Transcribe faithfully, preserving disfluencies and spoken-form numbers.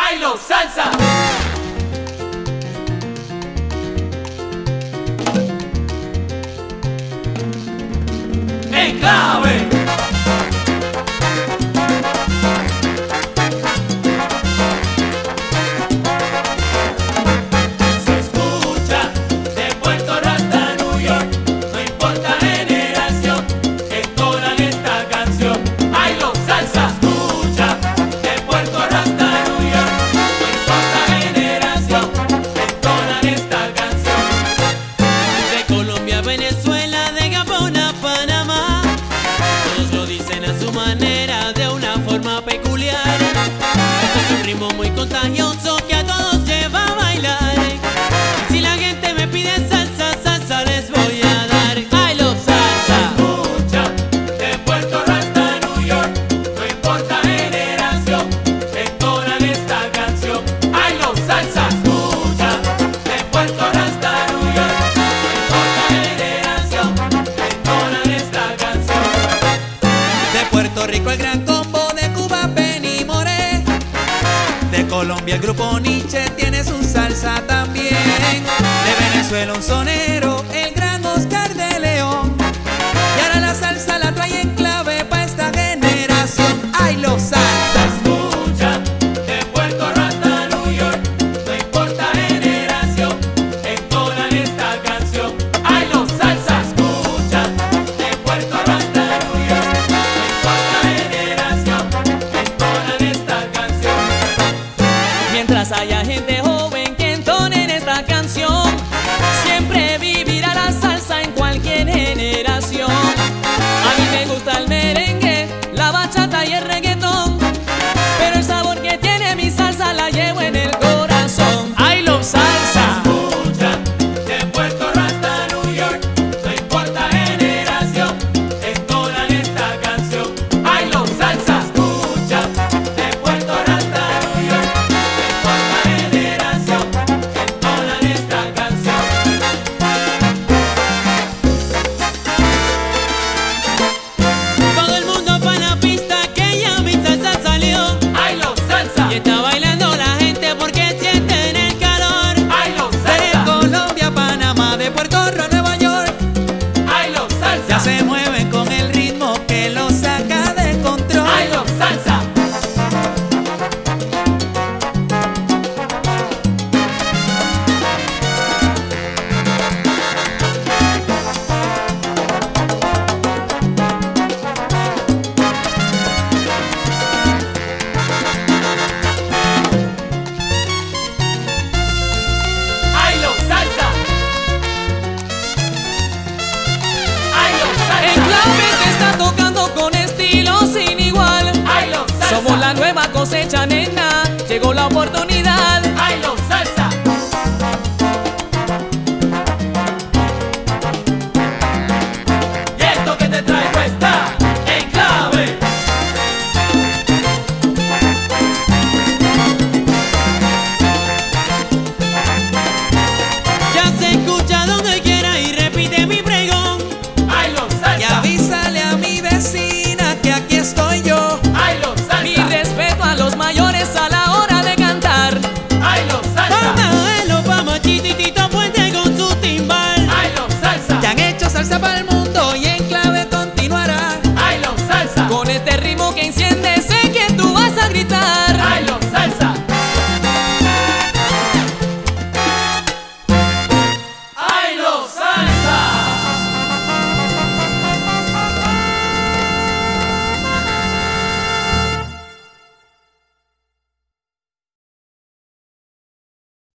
Bailo salsa. En clave. Se escucha de Puerto Rico hasta New York, no importa generación, entonan esta canción. Bailo salsa. Se escucha de Puerto Rico hasta New York, no importa generación, entonan esta canción. De Colombia a Venezuela, de Gabón a Panamá, todos lo dicen a su manera, de una forma peculiar. Este es un ritmo muy contagioso que a todos lleva a bailar. Y si la gente me pide salsa, salsa les voy a dar. Bailo salsa. Escucha de Puerto Rico hasta New York, no importa generación, entonan esta canción. Bailo salsa. Escucha de Puerto Rico hasta New York, no importa generación, entonan esta canción. De Puerto Rico el Gran Combo, de Cuba Benny Moré, de Colombia el grupo Nietzsche tiene su salsa también. De Venezuela un sonero, el gran Oscar de León. Y ahora la salsa la trae en clave pa' esta generación. ¡Ay, los salsas! Escucha de Puerto Rico hasta New York, no importa generación, entonan esta canción. Ay, los salsa. Escucha de Puerto Rico hasta New York, no importa generación, entonan esta canción. Mientras haya gente joven que entonen esta canción, siempre vivirá la salsa en cualquier generación. A mí me gusta el merengue, la bachata y el reggaetón, pero el sabor que tiene mi salsa la llevo en el corazón. ¡Ay, love salsa! Escucha de Puerto Rico hasta New York, no importa generación, entonan esta canción. Ay, los salsa. Escucha de Puerto Rico hasta New York, no importa generación, entonan esta canción. Todo el mundo pa' la pista que ya mi salsa salió. Ay, los salsa. Y está bailando la gente porque sienten el calor. Ay, los De salsa. Colombia, Panamá, de Puerto Rico a Nueva York, Ay, los ya salsa. se mueven con el ritmo que los saca de control. Ay, los salsa. Ay, los salsa. Ay, los En salsa. clave te está tocando con estilo sin igual. Ay, los salsa. Somos la nueva cosecha, nena. Llegó la oportunidad.